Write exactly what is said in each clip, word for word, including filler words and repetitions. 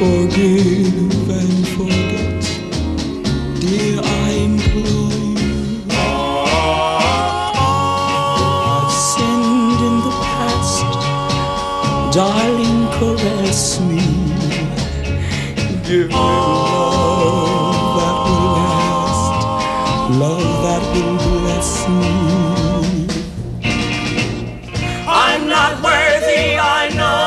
Forgive and forget, dear, I implore you. I've sinned in the past, darling, caress me. Give me love that will last, love that will bless me. I'm not worthy, I know,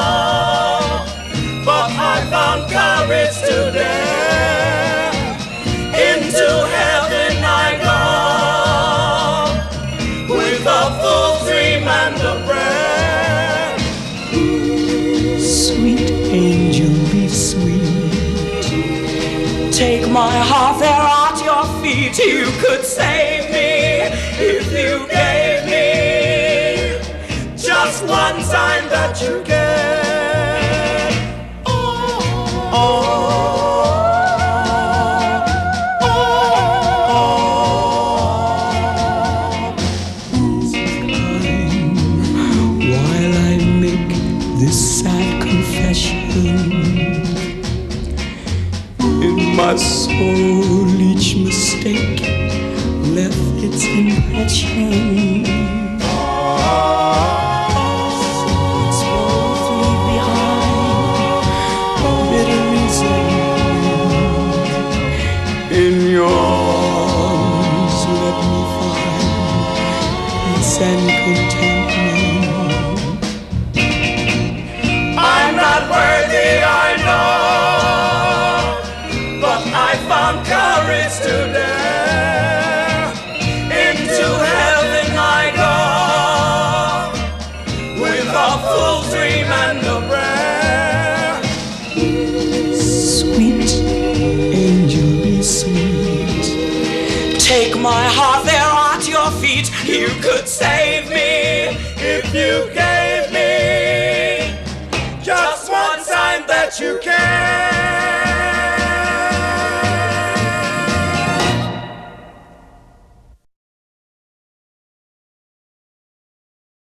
but I found courage today. Into heaven I go, with a full dream and a prayer. Sweet angel, be sweet. Take my heart there at your feet. You could save me if you gave me just one sign that you get. Oh, oh, oh, oh. Time while I make this sad confession, in my soul each mistake left its impression. In your arms, let me find peace and contentment. I'm not worthy, I know, but I found courage today. Into heaven I go, with a full dream and a prayer. Sweet angel, be sweet. Take my heart there at your feet. You could save me If you gave me just one sign that you can.